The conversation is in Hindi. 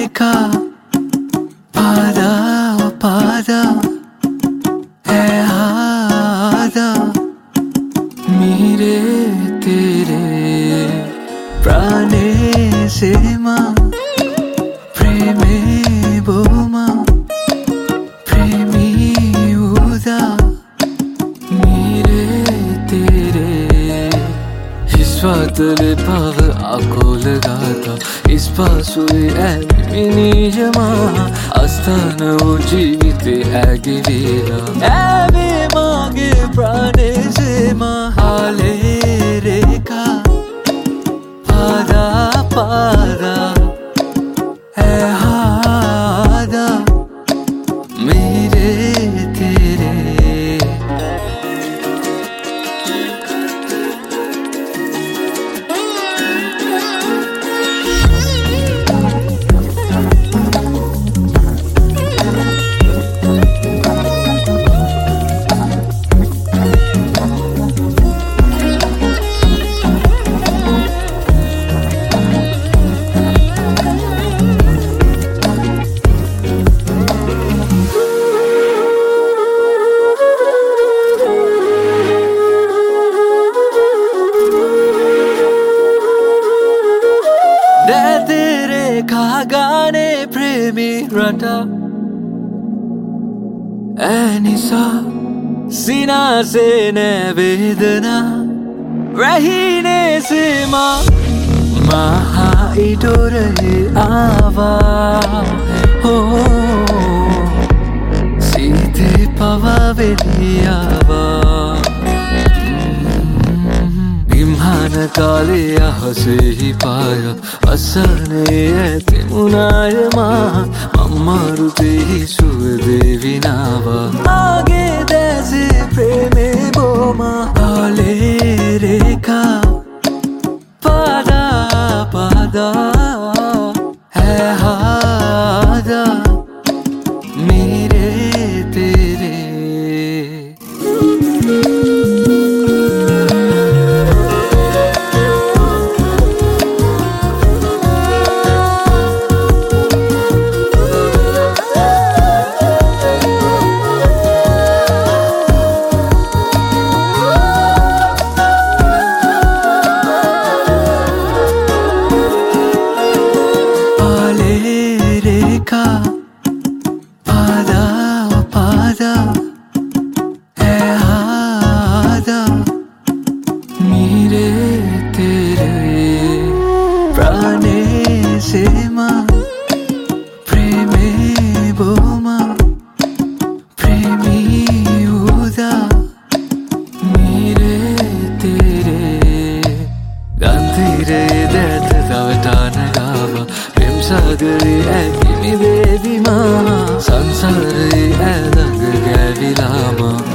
रेखा पादा पादा है आदा मेरे तेरे प्राणे सेमा प्रेमे बोमा प्रेमी उदा मेरे तेरे Isvatale pav akol gata Ispasui minijama Astana o jeevite agivira Ave mage prane sema Hale rekha Pada pada hai hada mere tere तेरे खागाने प्रेमी रटा ऐनिसा सीना से वेदना रहीने से महा इडोर आवा हो सीधे पवा वेलियावा Imhana kaliya hase hi paya asane ete munaya ma ammaru te sude vinava aage dese preme boma kale rekha pada pada hai hada mere tere रेखा पादा पादा है आदा मेरे तेरे प्राणे सेमा प्रेमे बोमा प्रेमी उदा मेरे तेरे गंधीरे देत दवटान गावा Sagari ekimi devima Sansari edang gavilama